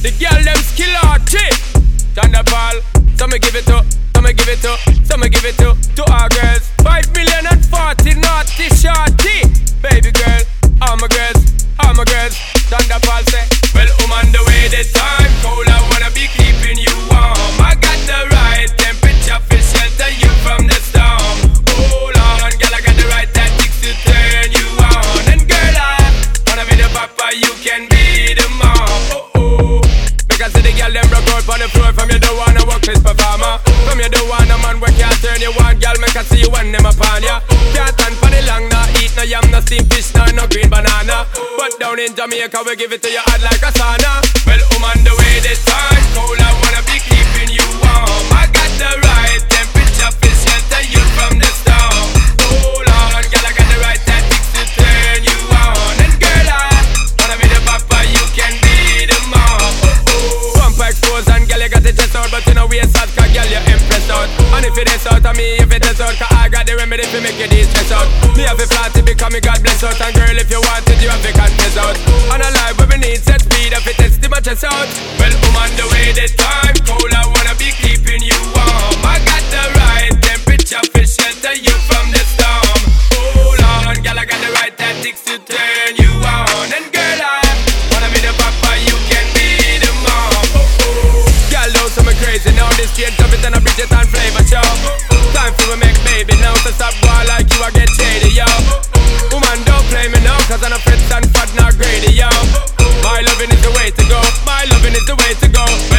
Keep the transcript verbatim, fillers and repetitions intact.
The girl them skill arty. Thunderball, some me give it to, some me give it to, some me give it to, to our girls. Five million and forty naughty shorty. Baby girl, all my girls, all my girls. Thunderball say, well, I'm on the way this time. Cold, I wanna be keeping you warm. I got the right temperature for shelter you from the storm. Hold on, girl, I got the right tactics to turn you on. And girl, I wanna be the papa, you can be the mom. Oh oh, because the girl them broke out on the floor. From you don't wanna work this performer. From you don't wanna man where can't turn you on. Girl, make I see you when them upon ya. Can't stand for the long, no eat no yam, no steamed fish, no no green banana. But down in Jamaica we give it to you hot like a sauna. Well, I'm on the way this time. Cold, I wanna be keeping you warm. I got the right temperature for shelter you from the storm. Hold on, girl, I got the right tactics to turn you on. And girl, I wanna be the papa, you can be the mom. Oh oh, pump exposed and girl, you got the chest out, but you know we out, cause girl, you impressed out. And if it is out of me, if it is out, cause I got the remedy to make you de-stress out. Me have a flat to become me God bless out. And girl, if you want it, you have to confess out. On a life where we need set speed, if it is too much chest out. Well, I'm on the way this time. Cold, I wanna be keeping you warm. I got the right temperature for shelter you from the storm. Hold on, girl, I got the right tactics to turn you on. And girl, I wanna be the papa, you can be the mom. Oh oh, girl, know some crazy now. This straight of it and a Bridget and flavor show. Time for me make baby now. So stop boy like you, I get shady, yo. Woman, don't play me now, cause I'm a fit and fat, not greedy, yo. My loving is the way to go, my loving is the way to go.